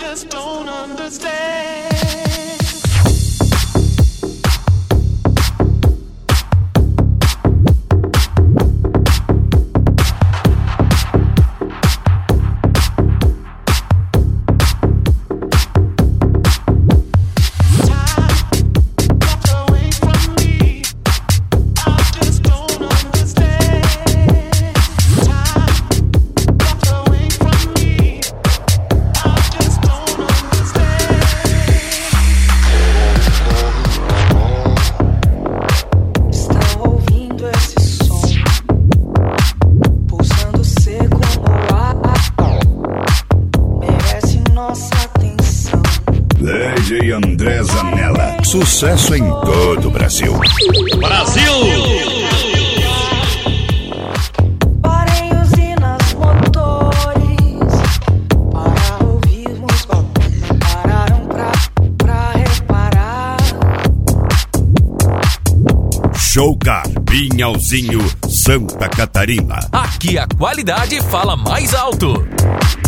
just don't understand. André Zanella, sucesso em todo o Brasil. Brasil! Parem usinas, motores, para ouvirmos bater. Pararam pra reparar. Showcar, Pinhalzinho, Santa Catarina. Aqui a qualidade fala mais alto.